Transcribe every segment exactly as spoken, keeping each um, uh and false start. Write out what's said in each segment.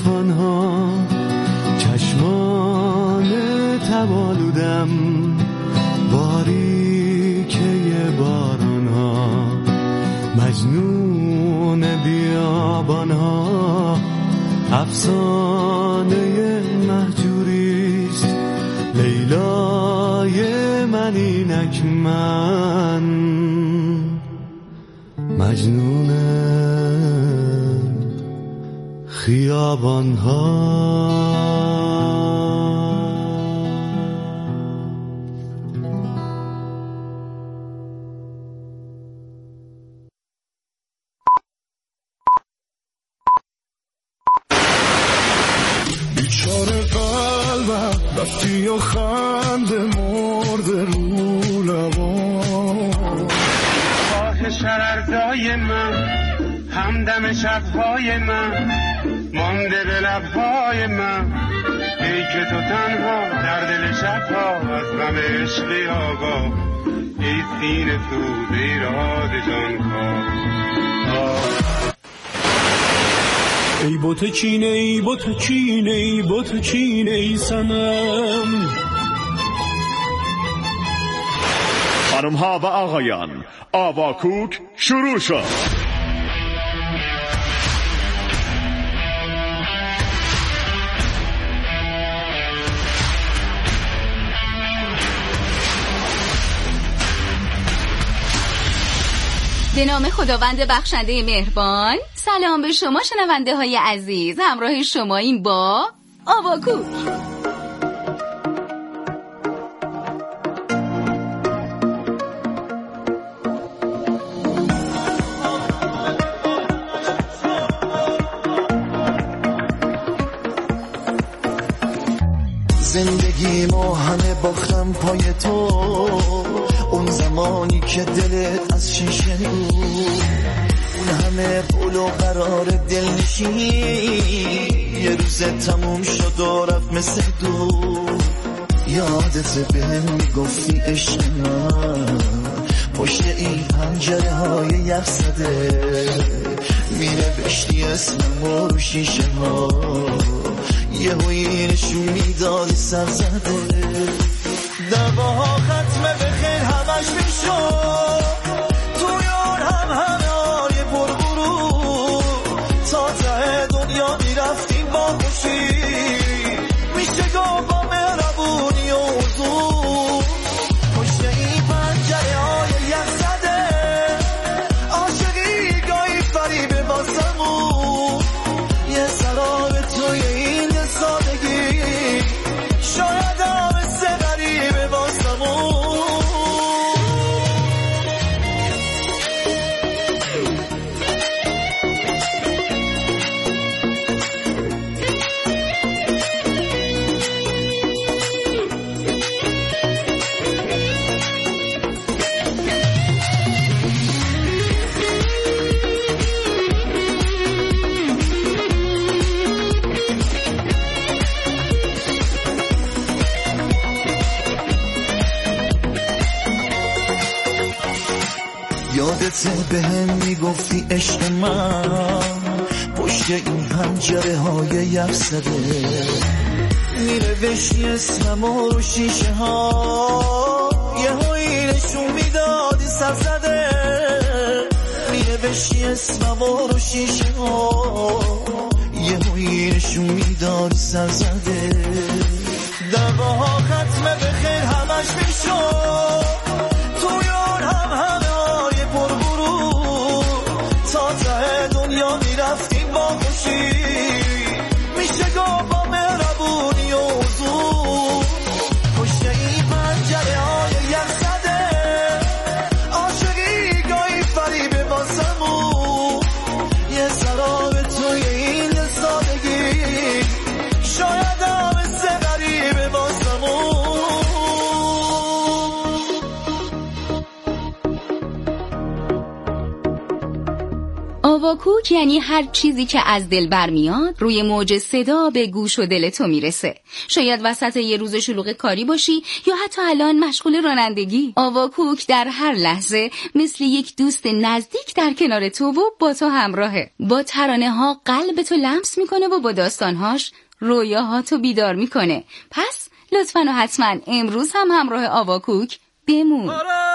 استخوان‌ها، چشمان تبالودم، باریکه باران‌ها، مجنون بیابان‌ها، افسانه مهجوریست لیلای من، اینک من مجنون خیابان‌ها. بیچاره قلبم رفتی و خنده مرده رو لبان، خاک شررزای من، همدم شبهای من، مانده به لبهای من، ای که تو تنها در دل شبها از غم عشقی آگاه، ای سینه سوز ایراد جانکاه. ای بوت چینه ای بوت چینه ای بوت چینه ای سنم. خانم ها و آقایان، آواکوک شروع شد. به نام خداوند بخشنده مهربان. سلام به شما شنونده های عزیز، همراه شما این با آواکوک. زندگی ما همه باختم پای تو، اون زمانی که دلت از شیشه بود، اون همه قول و قرار دلنشین، یه روز تموم شد و رفت مثل دور. یادت بهم میگفتی عشق من، پشت این پنجره های یخ زده میره بشتی اسمم رو شیشه ها، یه هوی نشون میدادی سر زده. دواها ختمه بخیر همش میشد، تویان هم همه های پرغرور، تا ته دنیا میرفتیم با خوشی، میشه گفت با مهربونی و حضور. پشت این پنجره های یخ زده عاشقی گاهی فریبه واسمون، یه سراب توی این سادگی شاید هم مثل غریبه واسمون. یادت بهم میگفتی عشق من، پشت این پنجره های یخ زده میره بشی اسمم رو شیشه ها، یه هایی نشون میدادی سر زده میره بشی اسمم رو شیشه ها، یه هایی نشون میدادی سر زده. دواها ختمه بخیر همش میشد، تویان هم همه های پرغرور، تا ته دنیا میرفتیم با خوشی، میشه گفت با مهربونی و حضور. پشت این پنجره های یخ زده عاشقی گاهی فریبه واسمون، یه سراب توی این سادگی شاید هم مثل غریبه واسمون. آواکوک یعنی هر چیزی که از دل برمیاد روی موج صدا به گوش و دل تو میرسه. شاید وسط یه روز شلوغ کاری باشی یا حتی الان مشغول رانندگی. آواکوک در هر لحظه مثل یک دوست نزدیک در کنار تو و با تو همراهه. با ترانه ها قلب تو لمس میکنه و با داستانهاش رویاهاتو بیدار میکنه. پس لطفاً و حتماً امروز هم همراه آواکوک بمون.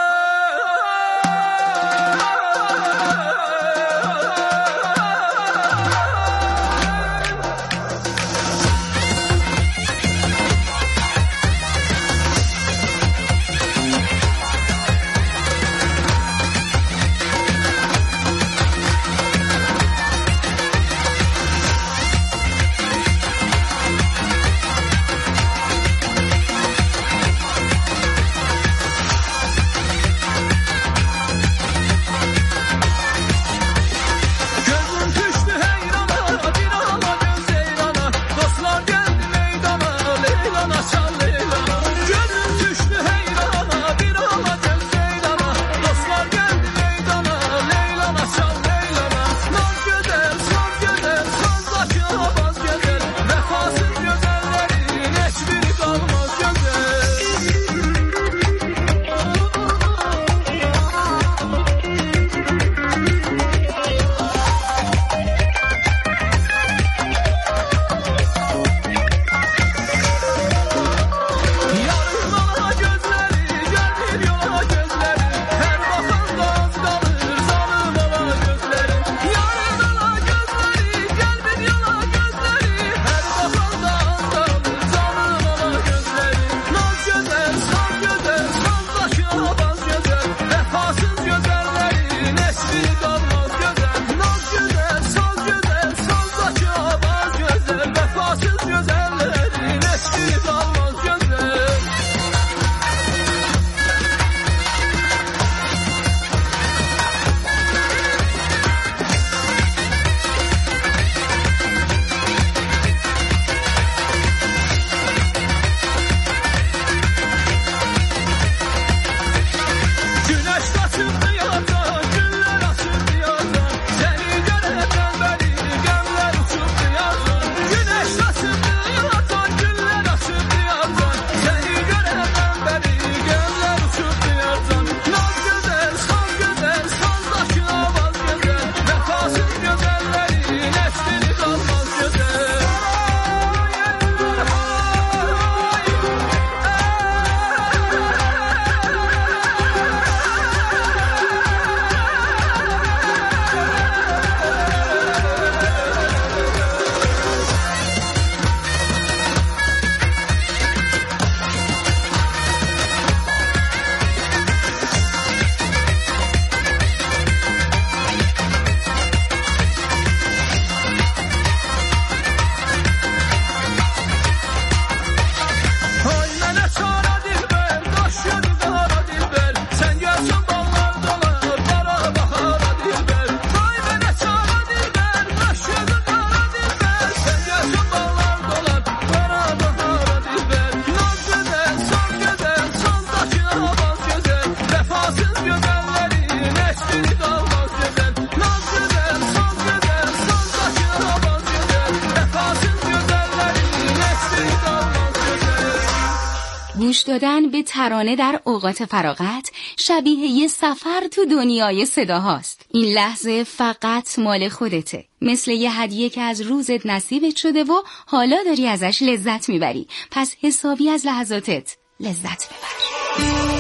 گوش دادن به ترانه در اوقات فراغت شبیه یه سفر تو دنیای صداهاست. این لحظه فقط مال خودته، مثل یه هدیه که از روزت نصیبت شده و حالا داری ازش لذت میبری. پس حسابی از لحظاتت لذت ببر.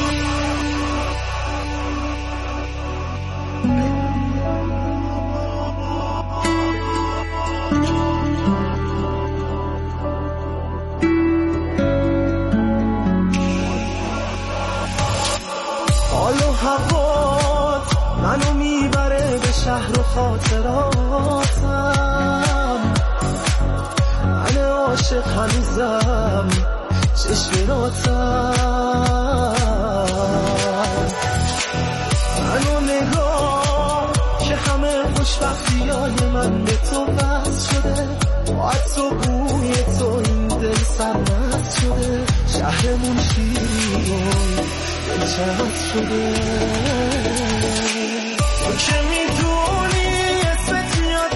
منو میبره به شهر و خاطراتم، من عاشق هنوزم چشماتم، منو نگاه که همه خوشبختیای من به تو بس شده، با تو بوی تو این دل سرمت شده، شهرمون شیرین دلچت شده. تو که میدونی اسمت میاد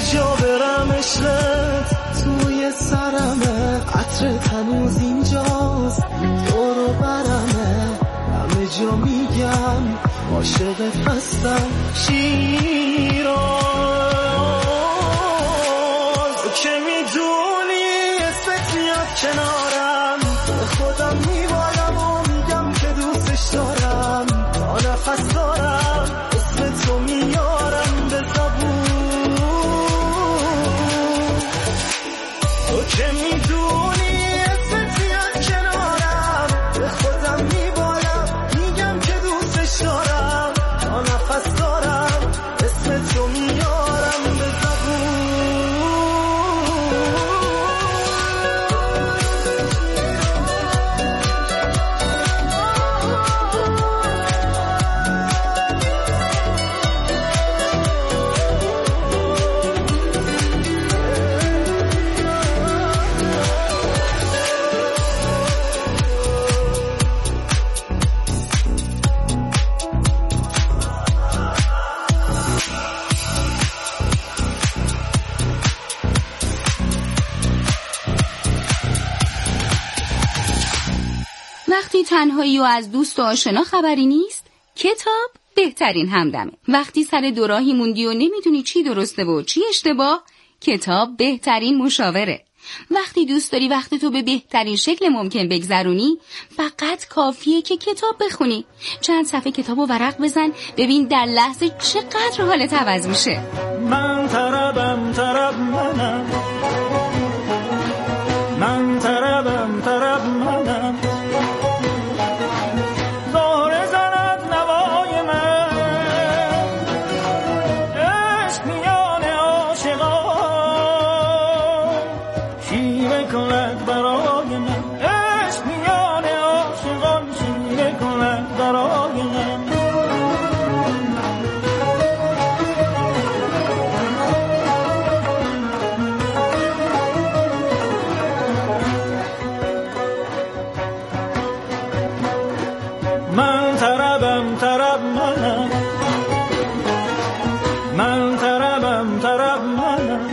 جا برم عشقت توی سرمه، عطر تنوز اینجاست دورو برمه، همه جا میگم عاشقت هستم شیراز. تو که میدونی اسمت میاد کنارم، به خودم میبالم و میگم که دوستش دارم، تا نفس دارم اسم تو میارم به زبون. تو که میدونی اسمت میاد کنارم، به خودم میبالم میگم که دوستش دارم، تا نفس دارم اسم تو میارم به زبون. وقتی تنهایی و از دوست و آشنا خبری نیست، کتاب بهترین همدمه. وقتی سر دوراهی موندی و نمیدونی چی درسته و چی اشتباه، کتاب بهترین مشاوره. وقتی دوست داری وقت تو به بهترین شکل ممکن بگذرونی، فقط کافیه که کتاب بخونی. چند صفحه کتاب و ورق بزن، ببین در لحظه چقدر حالت عوض میشه. من طربم طرب منم، من طربم طرب منم، زهره زند نوای من، عشق میان عاشقان شیوه کند برای من، عشق میان عاشقان شیوه کند برای من. من طربم طرب منم، من طربم طرب منم،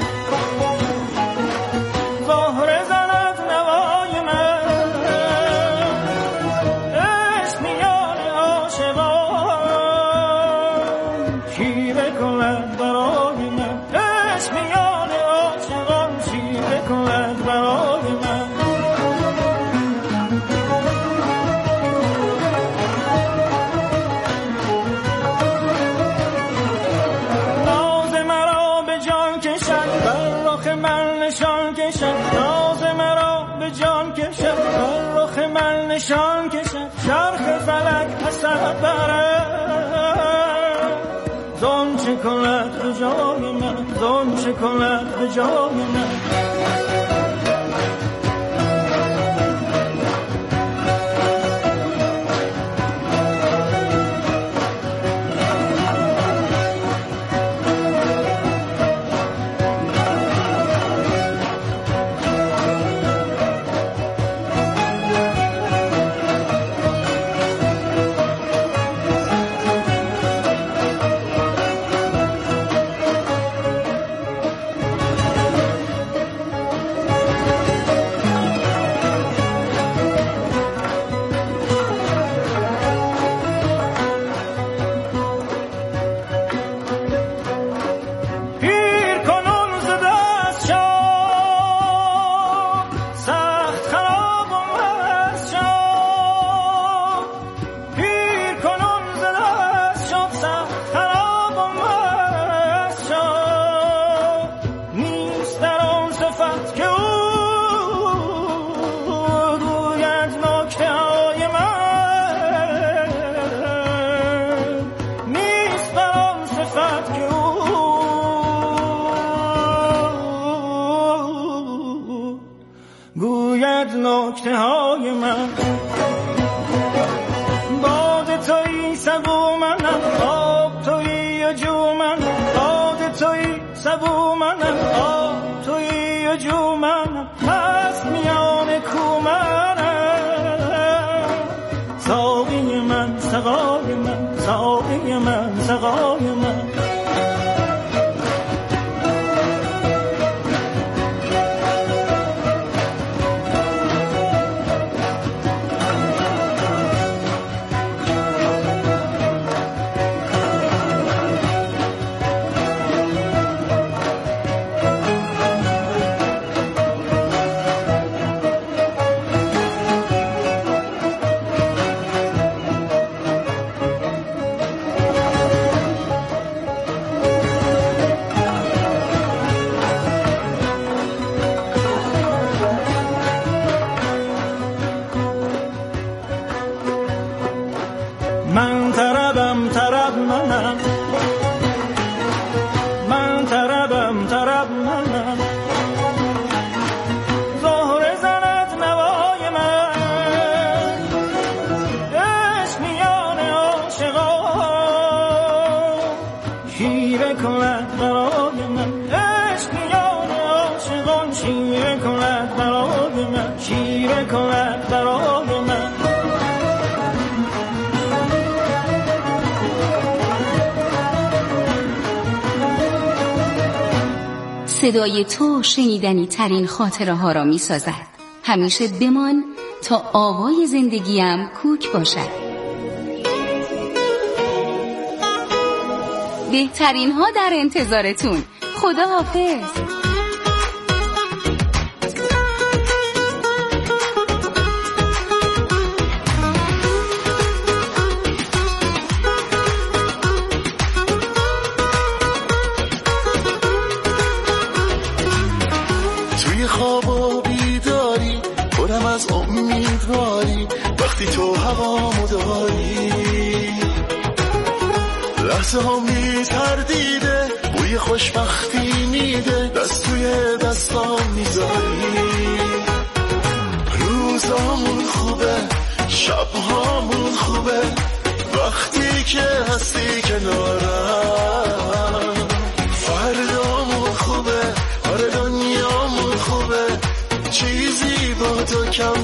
زهره زند نوای من، عشق میان عاشقان شیوه کند برای من، عشق میان عاشقان شیوه کند برای من. ناز مرا به جان کشد، بر رخ من نشان کشد، چرخ فلک حسد برد، زون چه کند به جای من، زون چه کند به جای من. نکته های من باد تویی سبو منم آب تویی و جو منم باد تویی سبو منم آب تویی و جو منم هست میان کو منم ساقی من سقای من ساقی من سقای من شیره کند برای من، عشق میان عاشقان شیره کند برای من، شیره کند برای من. صدای تو شنیدنی ترین خاطره ها را می سازد. همیشه بمان تا آوای زندگیم کوک باشد. بهترین ها در انتظارتون. خدا حافظ. خواب و بیداری پرم از امیدواری، وقتی تو هوامو داری لحظه ها میتردیده، بوی خوشبختی میده، دست توی دستام میذاری. روزامون خوبه، شبهامون خوبه، وقتی که هستی کنارم. فردامون خوبه، آره دنیامون خوبه، چیزی با تو کم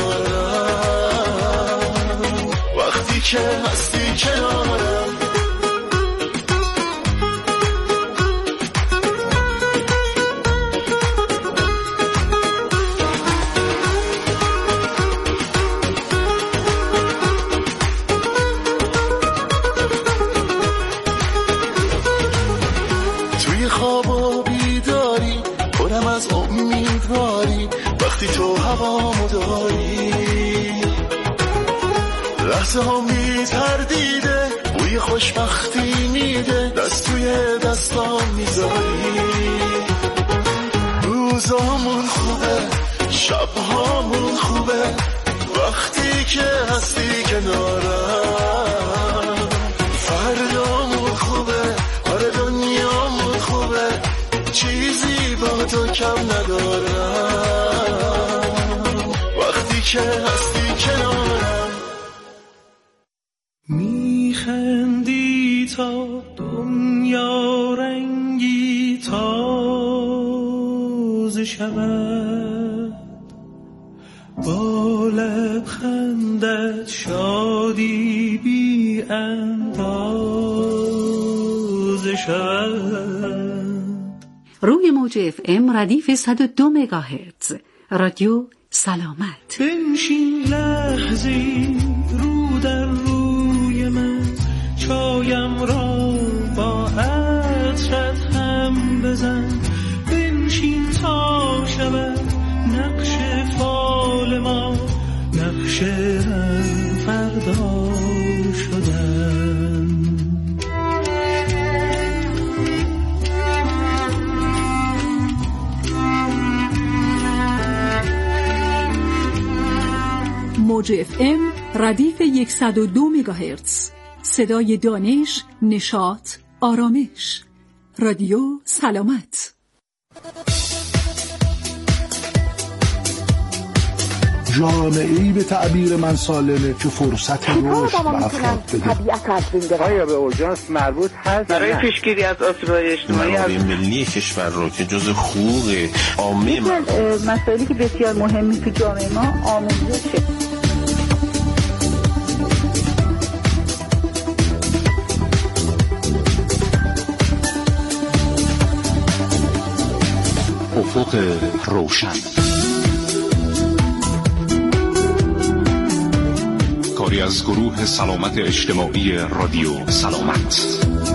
ندارم وقتی که هستی کنارم. توی خواب و بیداری پرم از امیدواری، وقتی تو هوامو داری لحظه ها میتردیده، بوی خوشبختی میده، دست توی دستام میذاری. روزامون خوبه، شبهامون خوبه، وقتی که هستی کنارم. فردامون خوبه، آره دنیامون خوبه، چیزی با تو کم ندارم وقتی که هستی کنارم. میخندی تا دنیا رنگی تازه شود، با لبخندت شادی بی اندازه شود. روی موج اف ام ردیف صد و دو مگاهرتز رادیو سلامت. بنشین لحظی رو در روی من، چایم را با عطرت هم بزن. بنشین تا شود نقش فال ما، نقش هم فردا شدن. موج اف ام ردیف صد و دو مگاهرتز، صدای دانش، نشاط، آرامش. رادیو سلامت. جامعه‌ای به تعبیر من سالمه که فرصت رشد به افراد بده. آیا به اورژانس مربوط هست برای پیشگیری از آسیب‌های اجتماعی منابع ملی کشور رو که جز حقوق عامه مسائلی که بسیار مهمی تو جامعه ما آموزشه. افق روشن، کاری از گروه سلامت اجتماعی رادیو سلامت.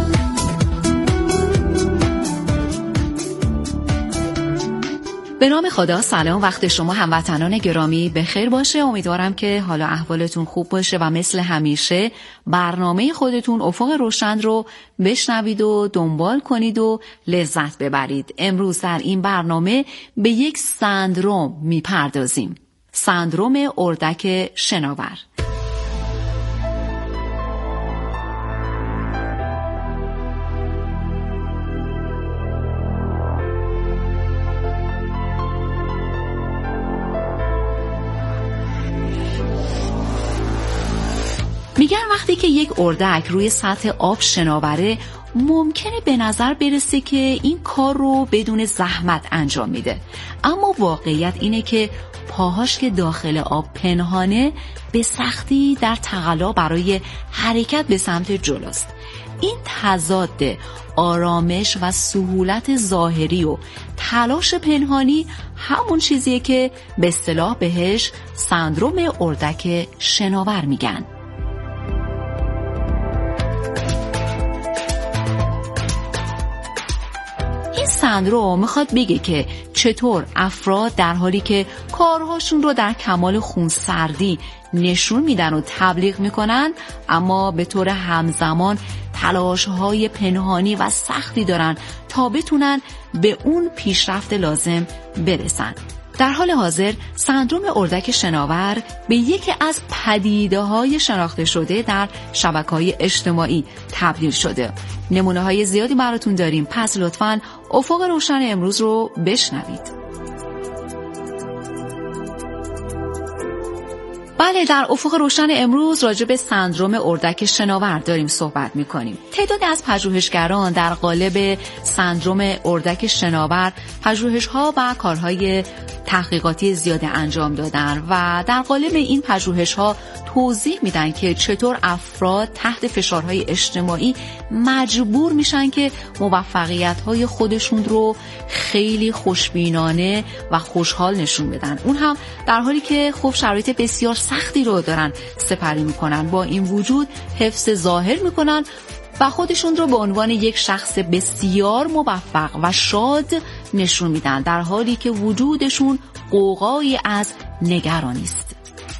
به نام خدا. سلام، وقت شما هموطنان گرامی بخیر باشه. امیدوارم که حالا احوالتون خوب باشه و مثل همیشه برنامه خودتون افق روشن رو بشنوید و دنبال کنید و لذت ببرید. امروز در این برنامه به یک سندروم میپردازیم، سندروم اردک شناور. میگن وقتی که یک اردک روی سطح آب شناوره، ممکنه به نظر برسه که این کار رو بدون زحمت انجام میده، اما واقعیت اینه که پاهاش که داخل آب پنهانه به سختی در تقلا برای حرکت به سمت جلوست. این تضاد آرامش و سهولت ظاهری و تلاش پنهانی همون چیزیه که به اصطلاح بهش سندروم اردک شناور میگن. این سندروم میخواد بگه که چطور افراد در حالی که کارهاشون رو در کمال خونسردی نشون میدن و تبلیغ میکنن، اما به طور همزمان تلاش‌های پنهانی و سختی دارن تا بتونن به اون پیشرفت لازم برسن. در حال حاضر سندروم اردک شناور به یکی از پدیده‌های شناخته شده در شبکه‌های اجتماعی تبدیل شده. نمونه‌های زیادی براتون داریم، پس لطفاً افق روشن امروز رو بشنوید. بله، در افق روشن امروز راجع به سندروم اردک شناور داریم صحبت می‌کنیم. تعدادی از پژوهشگران در قالب سندروم اردک شناور پژوهش‌ها و کارهای تحقیقاتی زیاده انجام دادن و در قالب این پژوهش‌ها توضیح میدن که چطور افراد تحت فشارهای اجتماعی مجبور میشن که موفقیت‌های خودشون رو خیلی خوشبینانه و خوشحال نشون بدن، اون هم در حالی که خب شرایط بسیار سختی رو دارن سپری میکنن. با این وجود حفظ ظاهر میکنن و خودشون رو به عنوان یک شخص بسیار موفق و شاد نشون میدن، در حالی که وجودشون غوغایی از نگرانی است.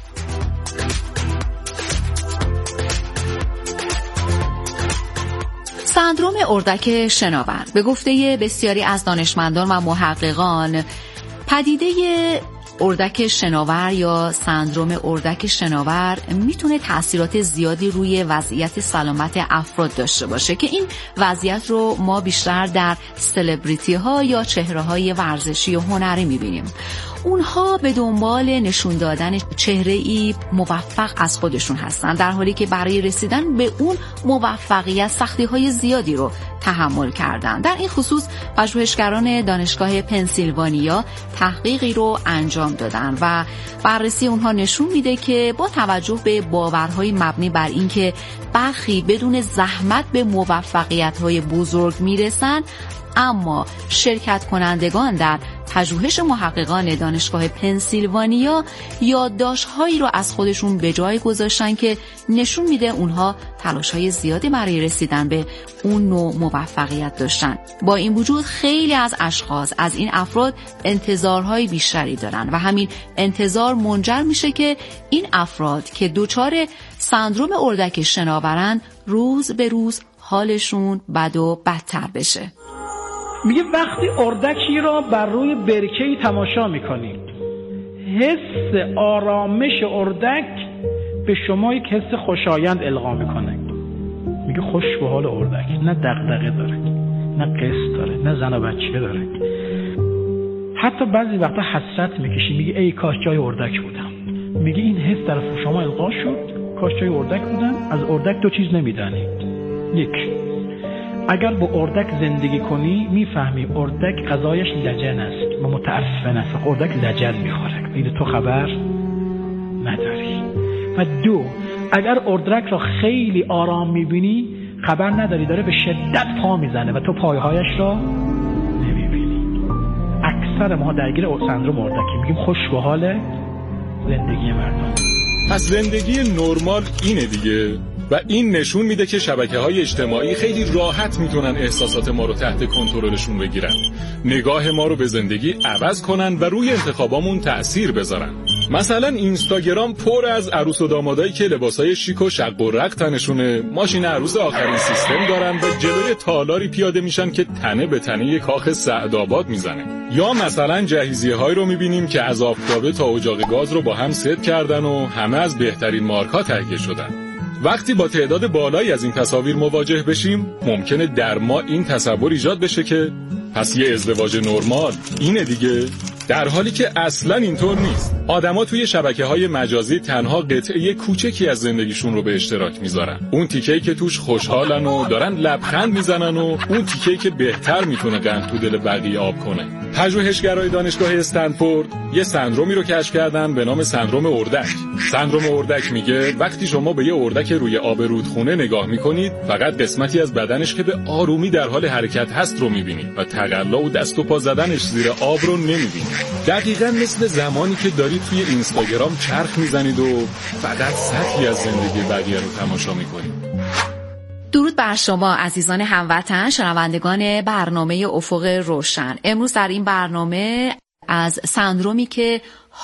سندروم اردک شناور به گفته بسیاری از دانشمندان و محققان، پدیده اردک شناور یا سندروم اردک شناور میتونه تأثیرات زیادی روی وضعیت سلامت افراد داشته باشه که این وضعیت رو ما بیشتر در سلبریتی ها یا چهره های ورزشی و هنری میبینیم. اونها به دنبال نشون دادن چهره‌ای موفق از خودشون هستن، در حالی که برای رسیدن به اون موفقیت سختی‌های زیادی رو تحمل کردن. در این خصوص پژوهشگران دانشگاه پنسیلوانیا تحقیقی رو انجام دادن و بررسی اونها نشون میده که با توجه به باورهای مبنی بر اینکه برخی بدون زحمت به موفقیت‌های بزرگ میرسن، اما شرکت کنندگان در پژوهش محققان دانشگاه پنسیلوانیا یادداشت‌هایی رو از خودشون به جای گذاشتن که نشون میده اونها تلاش‌های زیادی برای رسیدن به اون نوع موفقیت داشتن. با این وجود خیلی از اشخاص از این افراد انتظارهای بیشتری دارن و همین انتظار منجر میشه که این افراد که دچار سندروم اردک شناورن روز به روز حالشون بد و بدتر بشه. میگه وقتی اردکی را بر روی برکه‌ای تماشا میکنید، حس آرامش اردک به شما یک حس خوشایند القا میکنه. میگه خوش به حال اردک، نه دغدغه داره، نه قصد داره، نه زن و بچه داره. حتی بعضی وقتا حسرت میکشی، میگه ای کاش جای اردک بودم. میگه این حس در شما القا شد، کاش جای اردک بودم. از اردک دو چیز نمیدانید. یک، اگر با اردک زندگی کنی میفهمی اردک غذایش لجن است و متعفن است. اردک لجن میخوره، دیگه تو خبر نداری. و دو، اگر اردک را خیلی آرام میبینی خبر نداری داره به شدت پا میزنه و تو پایهایش را نمیبینی. اکثر ما درگیر سندروم اردکی میگیم خوش به حال زندگی مردم. پس زندگی نرمال اینه دیگه، و این نشون میده که شبکه‌های اجتماعی خیلی راحت میتونن احساسات ما رو تحت کنترلشون بگیرن، نگاه ما رو به زندگی عوض کنن و روی انتخابامون تأثیر بذارن. مثلا اینستاگرام پر از عروس و دامادایی که لباسای شیک و شق و رق تنشونه، ماشین عروس آخرین سیستم دارن و جلوی تالاری پیاده میشن که تنه به تنه کاخ سعدآباد میزنه. یا مثلا جهیزیه‌هایی رو میبینیم که از آفتابه تا اجاق گاز رو با هم ست کردن و همه از بهترین مارک‌ها تهیه شدن. وقتی با تعداد بالایی از این تصاویر مواجه بشیم، ممکنه در ما این تصور ایجاد بشه که پس یه ازدواج نرمال اینه دیگه، در حالی که اصلا اینطور نیست. آدما توی شبکه‌های مجازی تنها قطعه کوچکی از زندگیشون رو به اشتراک میذارن. اون تیکه‌ای که توش خوشحالن و دارن لبخند میزنن و اون تیکه‌ای که بهتر میتونه قند تو دل بقیه آب کنه. پژوهشگرای دانشگاه استنفورد یه سندرومی رو کشف کردن به نام سندروم اردک. سندروم اردک میگه وقتی شما به یه اردک روی آب رودخونه نگاه میکنید، فقط قسمتی از بدنش که به آرومی در حال حرکت هست رو میبینید و تقلا و دست و پا زدنش زیر آب رو نمیبینید. دقیقاً مثل زمانی که دارید توی اینستاگرام چرخ میزنید و فقط سطحی از زندگی بقیه رو تماشا میکنید. درود بر شما عزیزان هموطن، شنوندگان برنامه افق روشن. امروز در این برنامه از سندرومی که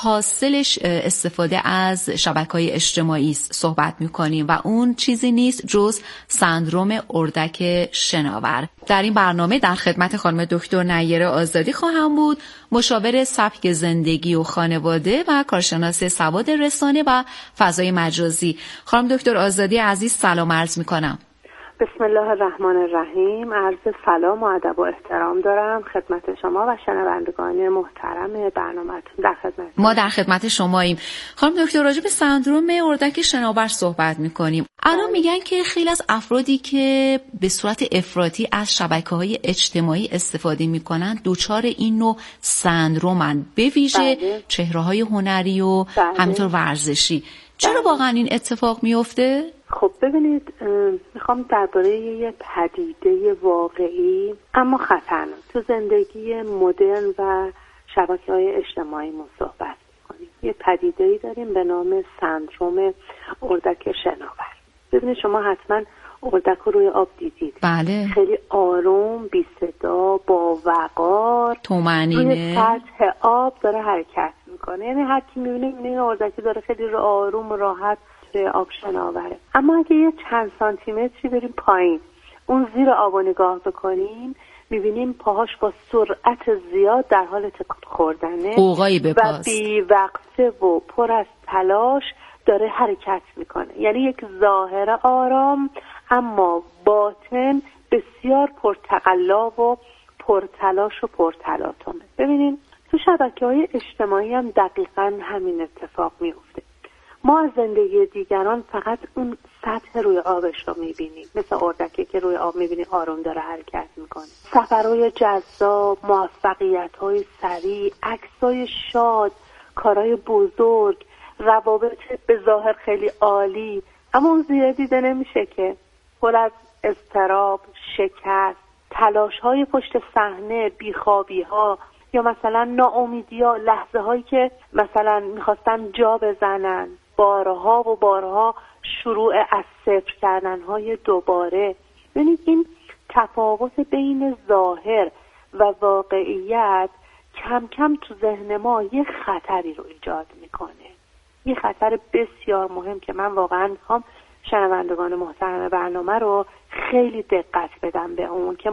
حاصلش استفاده از شبکه‌های اجتماعی صحبت می‌کنیم و اون چیزی نیست جز سندروم اردک شناور. در این برنامه در خدمت خانم دکتر نیره آزادی خواهم بود، مشاور سبک زندگی و خانواده و کارشناس سواد رسانه و فضای مجازی. خانم دکتر آزادی عزیز سلام عرض می‌کنم. بسم الله الرحمن الرحیم. عرض سلام و ادب و احترام دارم خدمت شما و شنوندگان محترم برنامه‌تون. در خدمت ما در خدمت شماییم. خانم دکتر راجع به سندروم اردک شناور صحبت می‌کنیم. الان میگن که خیلی از افرادی که به صورت افراطی از شبکه‌های اجتماعی استفاده می‌کنن دچار این نوع سندرومن، به ویژه چهره‌های هنری و بله. همینطور ورزشی. چرا واقعا این اتفاق میفته؟ خب ببینید، میخوام درباره یه پدیده واقعی اما خطرناک تو زندگی مدرن و شبکه‌های اجتماعیمون صحبت کنیم. یه پدیده‌ای داریم به نام سندروم اردک شناور. ببینید شما حتما اردک رو روی آب دیدید. بله. خیلی آروم، بی صدا، با وقار، طمأنینه، روی سطح آب داره حرکت میکنه. یعنی هر کی میبینه میبینه اردکی داره خیلی رو آروم و راحت روی آب شناوره. اما اگه یه چند سانتی متری بریم پایین، اون زیر آب نگاه بکنیم، میبینیم پاهاش با سرعت زیاد در حال تکون خوردنه و بی وقفه و پر از تلاش داره حرکت میکنه. یعنی یک ظاهر آرام اما باطن بسیار پرتقلا و پرتلاش و پرتلاطمه. ببینین تو شبکه‌های اجتماعی هم دقیقاً همین اتفاق میفته. ما از زندگی دیگران فقط اون سطح روی آبش رو میبینیم، مثل اردکی که روی آب میبینی آروم داره حرکت میکنه. سفرهای جذاب، موفقیت‌های سریع، عکسای شاد، کارهای بزرگ، روابط به ظاهر خیلی عالی، اما اون زیر دیده نمیشه که پر از اضطراب، شکست، تلاش‌های پشت صحنه، بیخوابی‌ها یا مثلا ناامیدی‌ها، لحظه‌هایی که مثلا می‌خواستن جا بزنن، بارها و بارها شروع از صفر کردن‌های دوباره. ببینید این تفاوت بین ظاهر و واقعیت کم کم تو ذهن ما یه خطری رو ایجاد میکنه. یه خطر بسیار مهم که من واقعا میخوام شنوندگان محترم برنامه رو خیلی دقت بدم به اون که